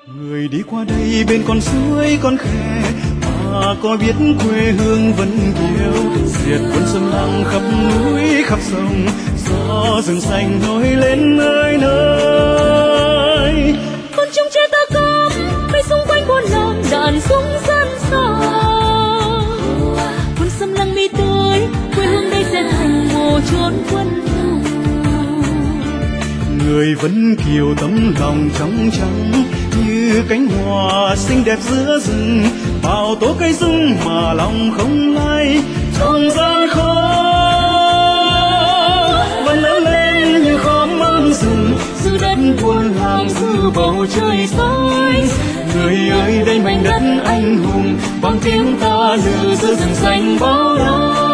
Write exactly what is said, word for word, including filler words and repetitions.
Người đi qua đây bên con suối con khe, mà có biết quê hương Vân Kiều, diệt quân xâm lăng khắp núi khắp sông, gió rừng xanh nổi lên nơi nơi. Con trông che ta cắm bay xung quanh buôn làng đàn súng dân xa. Quân xâm lăng đi tới, quê hương đây sẽ thành mồ chốn quân thù. Người Vân Kiều tấm lòng trong trắng như cánh hoa xinh đẹp giữa rừng, bao tố cây rừng mà lòng không lay trong gian khó. Và lớn lên như khóm măng rừng, giữ đất buôn làng giữ bầu trời xanh. Người ơi đây mảnh đất anh hùng, vang tiếng ta lừ giữa rừng xanh bao la.